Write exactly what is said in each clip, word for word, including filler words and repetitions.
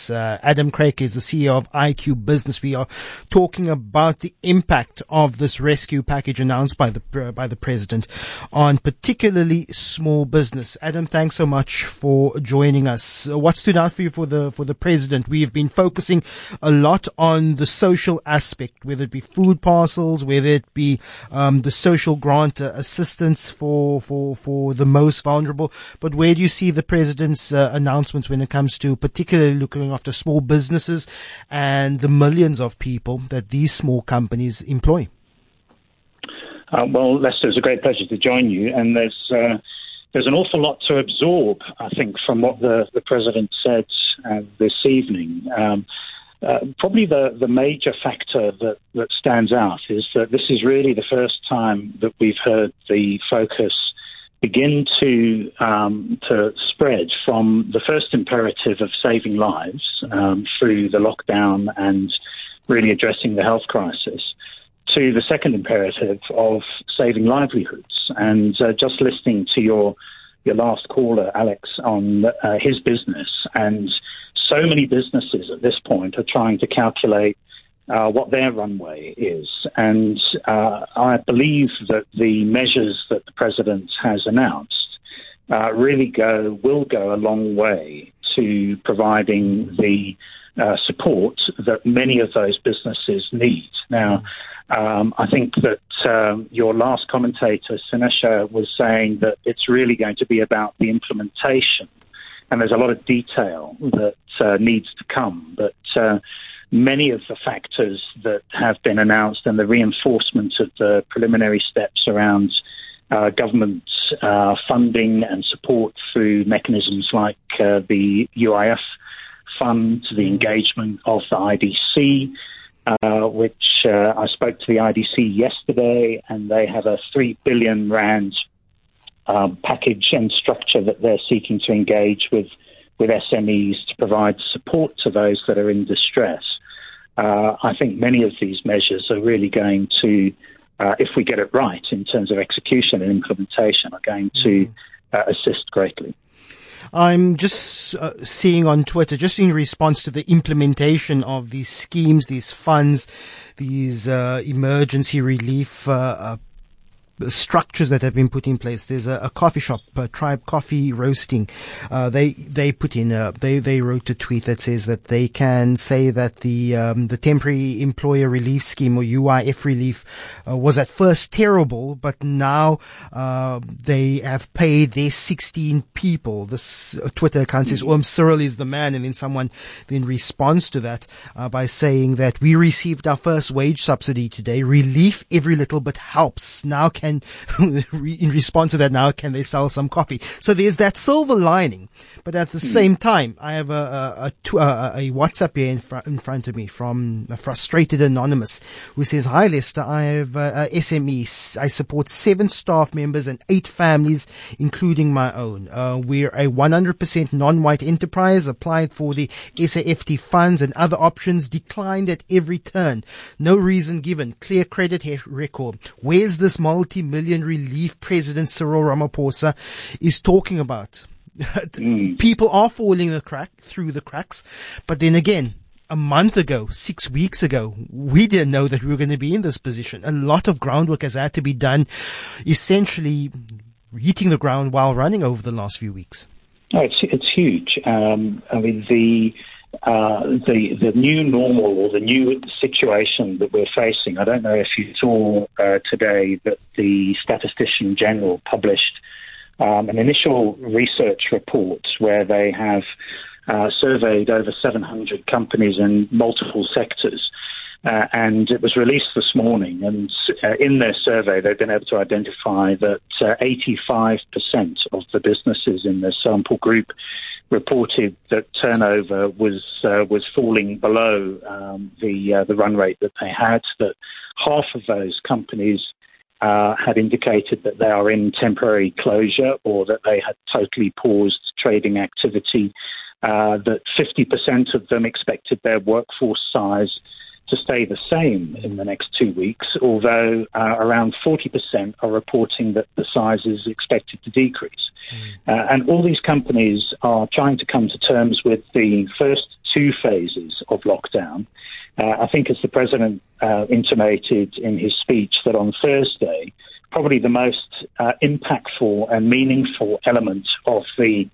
us. Uh, Adam Craig is the C E O of I Q Business. We are talking about the impact of this rescue package announced by the uh, by the president on particularly small business. Adam, thanks so much for joining us. Uh, what stood out for you for the for the president? We have been focusing a lot on the social aspect, whether it be food parcels, whether it be um, the social grant uh, assistance for for for the most vulnerable. But where do you see the president's uh, announcements when it comes to particularly looking after small businesses and the millions of people that these small companies employ? Uh, well, Lester, it's a great pleasure to join you. And there's uh, there's an awful lot to absorb, I think, from what the, the president said uh, this evening. Um, uh, probably the, the major factor that, that stands out is that this is really the first time that we've heard the focus begin to um, to spread from the first imperative of saving lives um, through the lockdown and really addressing the health crisis to the second imperative of saving livelihoods. And uh, just listening to your your last caller, Alex, on uh, his business, and so many businesses at this point are trying to calculate Uh, what their runway is. And uh, I believe that the measures that the president has announced uh, really go, will go a long way to providing the uh, support that many of those businesses need. Now, um, I think that um, your last commentator, Sinesha, was saying that it's really going to be about the implementation, and there's a lot of detail that uh, needs to come. But uh, many of the factors that have been announced and the reinforcement of the preliminary steps around uh, government uh, funding and support through mechanisms like uh, the U I F fund, the engagement of the I D C, uh, which uh, I spoke to the I D C yesterday, and they have a three billion rand uh, package and structure that they're seeking to engage with, with S M Es to provide support to those that are in distress. Uh, I think many of these measures are really going to, uh, if we get it right in terms of execution and implementation, are going to uh, assist greatly. I'm just uh, seeing on Twitter, just in response to the implementation of these schemes, these funds, these uh, emergency relief uh, uh, structures that have been put in place. There's a, a coffee shop, uh, Tribe Coffee Roasting. Uh, they, they put in a, they, they wrote a tweet that says that they can say that the, um, the temporary employer relief scheme, or U I F relief, uh, was at first terrible, but now, uh, they have paid their sixteen people. This uh, Twitter account says, "Oh, Cyril is the man." And then someone then responds to that, uh, by saying that we received our first wage subsidy today. Relief every little bit helps. Now can in response to that, now can they sell some coffee? So there's that silver lining. But at the mm. same time, I have a, a, a, a WhatsApp here in, fr- in front of me from a frustrated anonymous who says, "Hi Lester, I have a, a S M E. I support seven staff members and eight families, including my own. Uh, we're a one hundred percent non-white enterprise, applied for the S A F T funds and other options, declined at every turn. No reason given. Clear credit he- record. Where's this multi million relief President Cyril Ramaphosa is talking about?" mm. People are falling the crack through the cracks, but then again, a month ago, six weeks ago, we didn't know that we were going to be in this position. A lot of groundwork has had to be done, essentially hitting the ground while running over the last few weeks. Oh, it's it's huge. Um, I mean, the uh, the the new normal, or the new situation that we're facing. I don't know if you saw uh, today that the Statistician General published um, an initial research report where they have uh, surveyed over seven hundred companies in multiple sectors. Uh, and it was released this morning, and uh, in their survey, they've been able to identify that uh, eighty-five percent of the businesses in the sample group reported that turnover was uh, was falling below um, the uh, the run rate that they had. That half of those companies uh, had indicated that they are in temporary closure, or that they had totally paused trading activity. Uh, that fifty percent of them expected their workforce size to stay the same in the next two weeks, although uh, around forty percent are reporting that the size is expected to decrease. Mm. Uh, and all these companies are trying to come to terms with the first two phases of lockdown. Uh, I think, as the President uh, intimated in his speech, that on Thursday, probably the most uh, impactful and meaningful element of the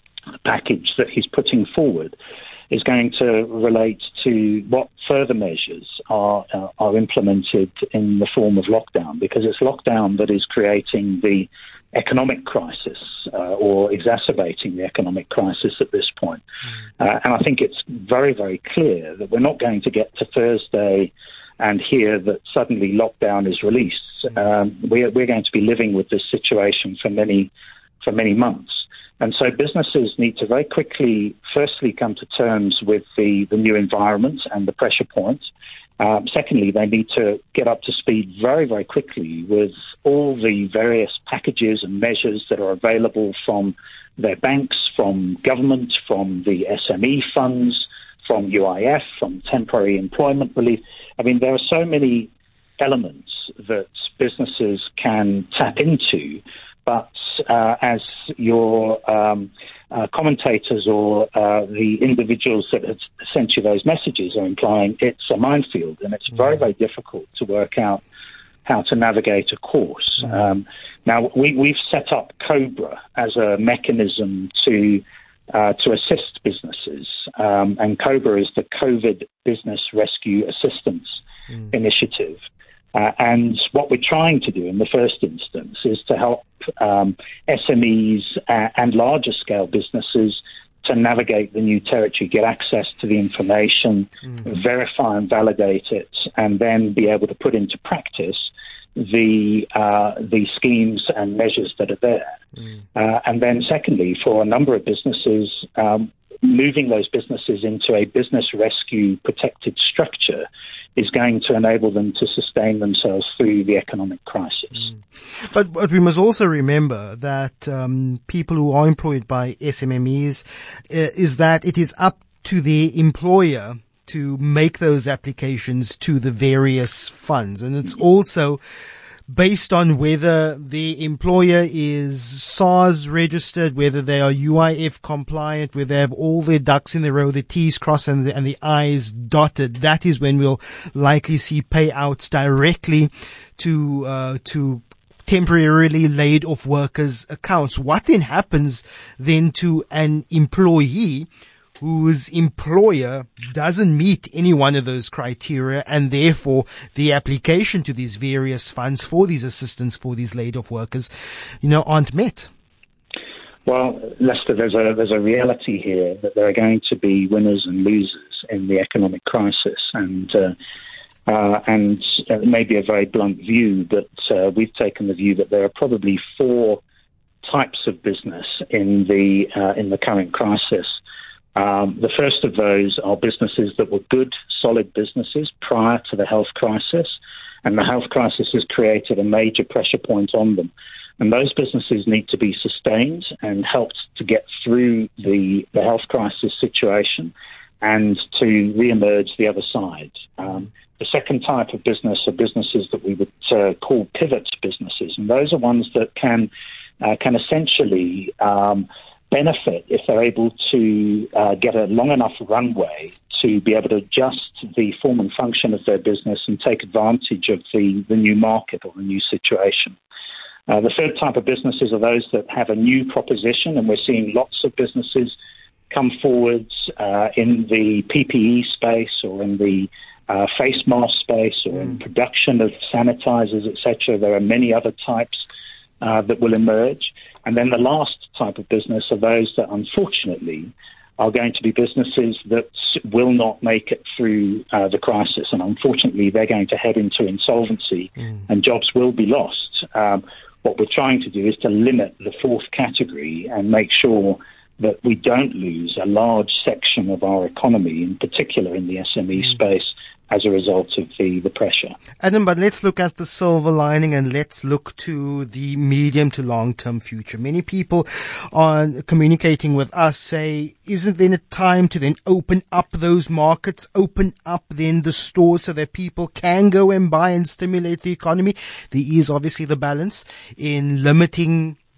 package that he's putting forward is going to relate to what further measures are uh, are implemented in the form of lockdown, because it's lockdown that is creating the economic crisis uh, or exacerbating the economic crisis at this point. Mm. Uh, and I think it's very, very clear that we're not going to get to Thursday and hear that suddenly lockdown is released. Um, we're, we're going to be living with this situation for many, for many months. And so businesses need to very quickly, firstly, come to terms with the, the new environment and the pressure points. Um, secondly, they need to get up to speed very, very quickly with all the various packages and measures that are available from their banks, from government, from the S M E funds, from U I F, from temporary employment relief. I mean, there are so many elements that businesses can tap into. But uh, as your um, uh, commentators or uh, the individuals that have sent you those messages are implying, it's a minefield, and it's very, very difficult to work out how to navigate a course. Mm. Um, now, we, we've set up COBRA as a mechanism to uh, to assist businesses, um, and COBRA is the COVID Business Rescue Assistance mm. Initiative. Uh, and what we're trying to do in the first instance is to help um, S M Es uh, and larger scale businesses to navigate the new territory, get access to the information, mm-hmm. verify and validate it, and then be able to put into practice the uh, the schemes and measures that are there. Mm. Uh, and then secondly, for a number of businesses, um, moving those businesses into a business rescue protected structure is going to enable them to sustain themselves through the economic crisis. Mm. But, but we must also remember that um, people who are employed by S M E Es uh, is that it is up to the employer to make those applications to the various funds. And it's also based on whether the employer is S A R S registered, whether they are U I F compliant, whether they have all their ducks in a row, the T's crossed and the, and the I's dotted. That is when we'll likely see payouts directly to, uh, to temporarily laid off workers' accounts. What then happens then to an employee whose employer doesn't meet any one of those criteria, and therefore the application to these various funds for these assistance for these laid off workers, you know, aren't met? Well, Lester, there's a there's a reality here that there are going to be winners and losers in the economic crisis, and uh, uh, and it may be a very blunt view, but uh, we've taken the view that there are probably four types of business in the uh, in the current crisis. Um, the first of those are businesses that were good, solid businesses prior to the health crisis, and the health crisis has created a major pressure point on them. And those businesses need to be sustained and helped to get through the, the health crisis situation and to re-emerge the other side. Um, the second type of business are businesses that we would uh, call pivot businesses, and those are ones that can uh, can essentially um, benefit if they're able to uh, get a long enough runway to be able to adjust the form and function of their business and take advantage of the, the new market or the new situation. Uh, the third type of businesses are those that have a new proposition, and we're seeing lots of businesses come forward uh, in the P P E space or in the uh, face mask space or mm. in production of sanitizers, et cetera. There are many other types uh, that will emerge. And then the last type of business are those that, unfortunately, are going to be businesses that will not make it through uh, the crisis. And unfortunately, they're going to head into insolvency mm. and jobs will be lost. Um, what we're trying to do is to limit the fourth category and make sure that we don't lose a large section of our economy, in particular in the S M E mm. space, as a result of the, the pressure. Adam, but let's look at the silver lining and let's look to the medium to long-term future. Many people are communicating with us say, isn't then a time to then open up those markets, open up then the stores so that people can go and buy and stimulate the economy? There is obviously the balance in limiting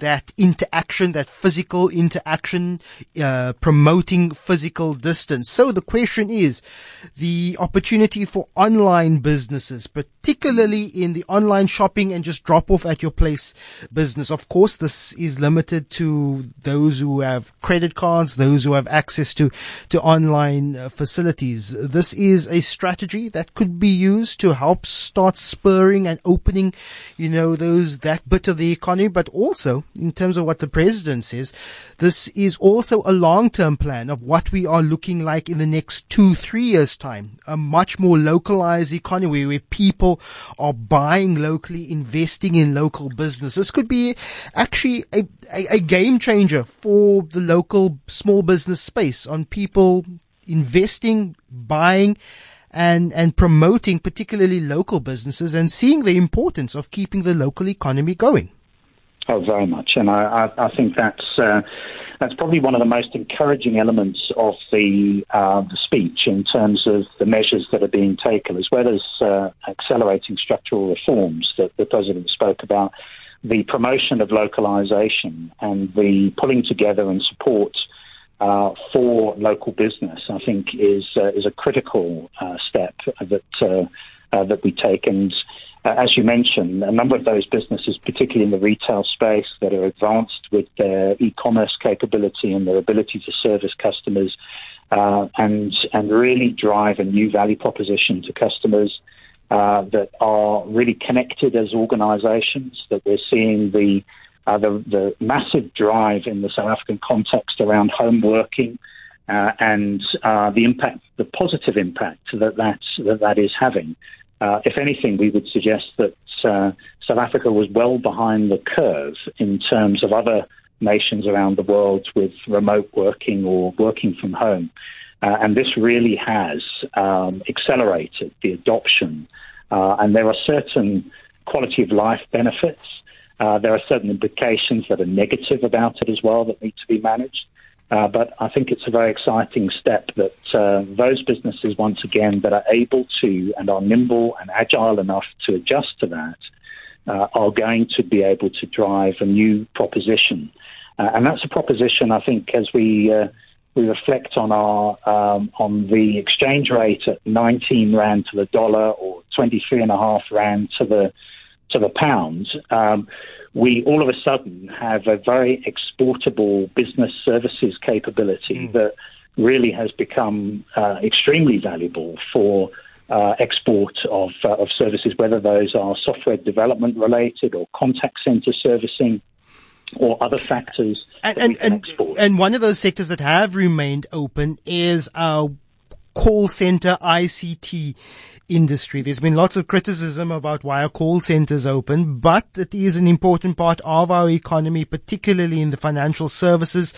that interaction, that physical interaction, uh, promoting physical distance. So the question is the opportunity for online businesses, particularly in the online shopping and just drop off at your place business. Of course, this is limited to those who have credit cards, those who have access to, to online uh, facilities. This is a strategy that could be used to help start spurring and opening, you know, those, that bit of the economy, but also in terms of what the president says, this is also a long-term plan of what we are looking like in the next two, three years' time. A much more localized economy where people are buying locally, investing in local business. This could be actually a, a, a game changer for the local small business space on people investing, buying, and, and promoting particularly local businesses and seeing the importance of keeping the local economy going. Oh, very much. And I, I, I think that's uh, that's probably one of the most encouraging elements of the, uh, the speech in terms of the measures that are being taken, as well as uh, accelerating structural reforms that the President spoke about, the promotion of localization and the pulling together and support uh, for local business, I think, is uh, is a critical uh, step that uh, uh, that we take. And Uh, as you mentioned, a number of those businesses, particularly in the retail space, that are advanced with their e-commerce capability and their ability to service customers uh, and and really drive a new value proposition to customers uh, that are really connected as organizations, that we're seeing the, uh, the, the massive drive in the South African context around home working uh, and uh, the impact, the positive impact that that, that, that is having. Uh, if anything, we would suggest that uh, South Africa was well behind the curve in terms of other nations around the world with remote working or working from home. Uh, and this really has um, accelerated the adoption. Uh, and there are certain quality of life benefits. Uh, there are certain implications that are negative about it as well that need to be managed. Uh, but I think it's a very exciting step that uh, those businesses, once again, that are able to and are nimble and agile enough to adjust to that uh, are going to be able to drive a new proposition. Uh, and that's a proposition, I think, as we uh, we reflect on our um, on the exchange rate at nineteen rand to the dollar or twenty-three and a half rand to the to the pound. Um, we all of a sudden have a very exportable business services capability mm. that really has become uh, extremely valuable for uh, export of, uh, of services, whether those are software development related or contact center servicing or other factors. And, and, and, and one of those sectors that have remained open is our call center I C T industry. There's been lots of criticism about why our call centers open, but it is an important part of our economy, particularly in the financial services,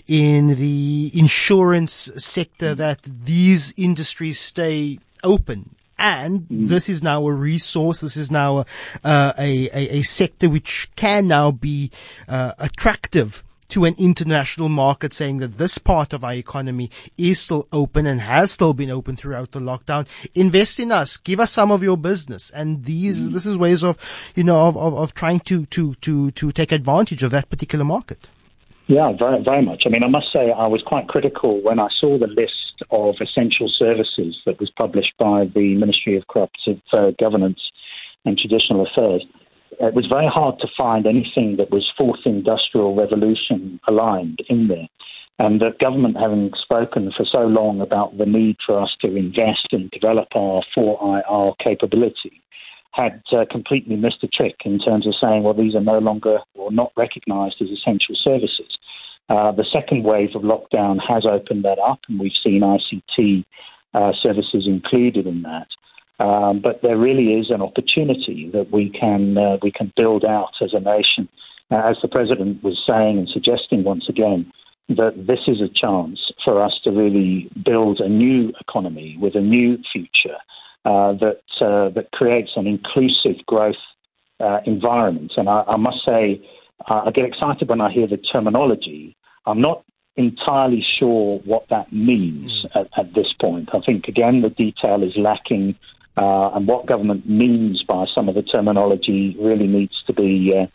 in the insurance sector, that these industries stay open. And mm. this is now a resource. This is now a, uh, a, a, a sector which can now be uh, attractive to an international market, saying that this part of our economy is still open and has still been open throughout the lockdown. Invest in us. Give us some of your business. And these, mm. this is ways of, you know, of, of, of trying to, to, to, to take advantage of that particular market. Yeah, very, very much. I mean, I must say I was quite critical when I saw the list of essential services that was published by the Ministry of Cooperative uh, Governance and Traditional Affairs. It was very hard to find anything that was fourth industrial revolution aligned in there. And the government, having spoken for so long about the need for us to invest and develop our four I R capability, had uh, completely missed a trick in terms of saying, well, these are no longer or not recognized as essential services. Uh, the second wave of lockdown has opened that up, and we've seen I C T uh, services included in that. Um, but there really is an opportunity that we can uh, we can build out as a nation. Uh, as the President was saying and suggesting once again, that this is a chance for us to really build a new economy with a new future uh, that uh, that creates an inclusive growth uh, environment. And I, I must say, uh, I get excited when I hear the terminology. I'm not entirely sure what that means at, at this point. I think, again, the detail is lacking. Uh, and what government means by some of the terminology really needs to be uh,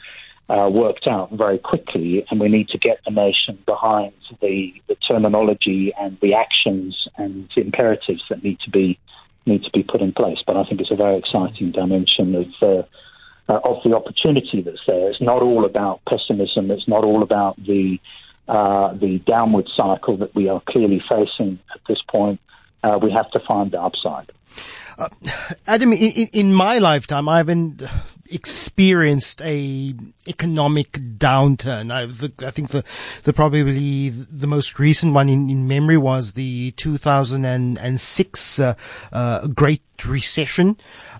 uh, worked out very quickly, and we need to get the nation behind the, the terminology and the actions and the imperatives that need to be need to be put in place. But I think it's a very exciting dimension of uh, uh, of the opportunity that's there. It's not all about pessimism. It's not all about the uh, the downward cycle that we are clearly facing at this point. Uh, we have to find the upside. Uh, Adam, in, in my lifetime, I haven't experienced a economic downturn. I, the, I think the, the probably the most recent one in, in memory was the two thousand six uh, uh, Great Recession.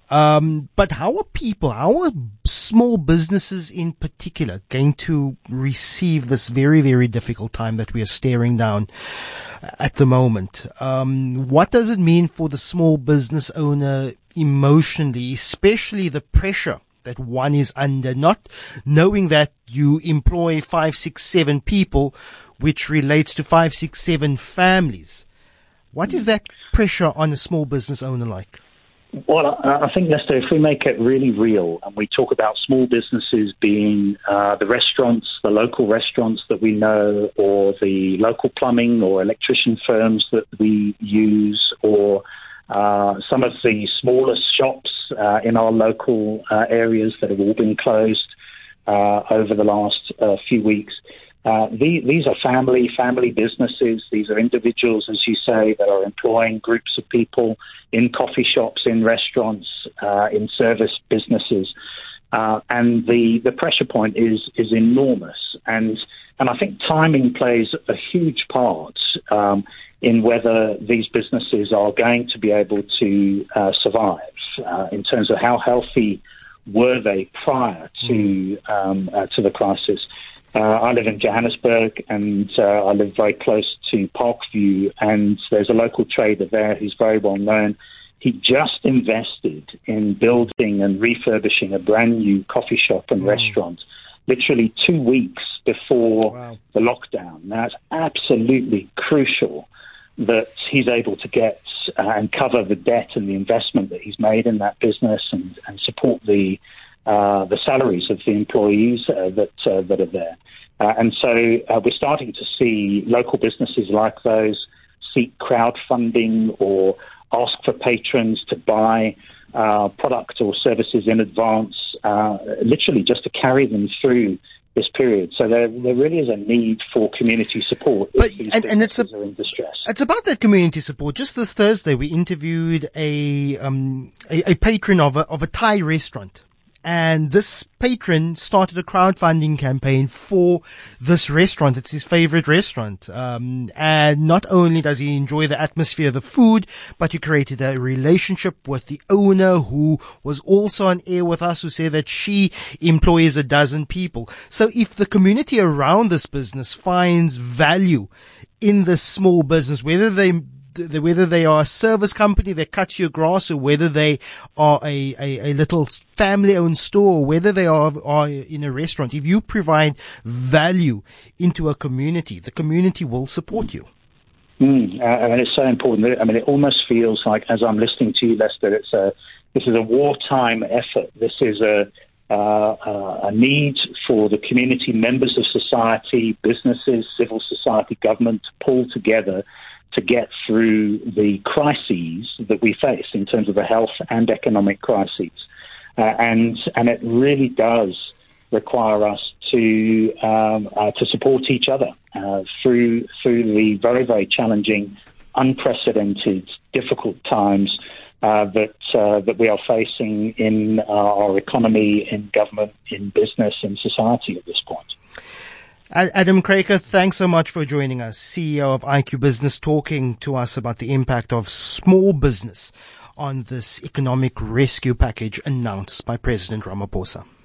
Um, but how are people, how are small businesses in particular going to receive this very, very difficult time that we are staring down at the moment? Um, what does it mean for the small business owner emotionally, especially the pressure that one is under, not knowing that you employ five, six, seven people, which relates to five, six, seven families? What is that pressure on a small business owner like? Well, I think, Lester, if we make it really real and we talk about small businesses being uh, the restaurants, the local restaurants that we know, or the local plumbing or electrician firms that we use, or uh, some of the smallest shops uh, in our local uh, areas that have all been closed uh, over the last uh, few weeks. Uh, the, these are family, family businesses. These are individuals, as you say, that are employing groups of people in coffee shops, in restaurants, uh, in service businesses. Uh, and the, the pressure point is, is enormous. And, and I think timing plays a huge part um, in whether these businesses are going to be able to uh, survive uh, in terms of how healthy were they prior to, um, uh, to the crisis. Uh, I live in Johannesburg, and uh, I live very close to Parkview, and there's a local trader there who's very well known. He just invested in building and refurbishing a brand new coffee shop and mm. restaurant literally two weeks before wow. the lockdown. Now, it's absolutely crucial that he's able to get uh, and cover the debt and the investment that he's made in that business, and, and support the Uh, the salaries of the employees uh, that uh, that are there. Uh, and so uh, we're starting to see local businesses like those seek crowdfunding or ask for patrons to buy uh, product or services in advance, uh, literally just to carry them through this period. So there, there really is a need for community support. But, and, and it's, a, are in distress. It's about that community support. Just this Thursday, we interviewed a um, a, a patron of a, of a Thai restaurant. And this patron started a crowdfunding campaign for this restaurant. It's his favorite restaurant. Um, and not only does he enjoy the atmosphere of the food, but he created a relationship with the owner, who was also on air with us, who said that she employs a dozen people. So if the community around this business finds value in this small business, whether they whether they are a service company that cuts your grass, or whether they are a, a, a little family-owned store, or whether they are, are in a restaurant, if you provide value into a community, the community will support you. Mm, uh, and it's so important. I mean, it almost feels like, as I'm listening to you, Lester, it's a this is a wartime effort. This is a uh, uh, a need for the community, members of society, businesses, civil society, government to pull together to get through the crises that we face in terms of the health and economic crises. Uh, and and it really does require us to um, uh, to support each other uh, through through the very, very challenging, unprecedented, difficult times uh, that uh, that we are facing in our economy, in government, in business, in society at this point. Adam Kraiker, thanks so much for joining us, C E O of I Q Business, talking to us about the impact of small business on this economic rescue package announced by President Ramaphosa.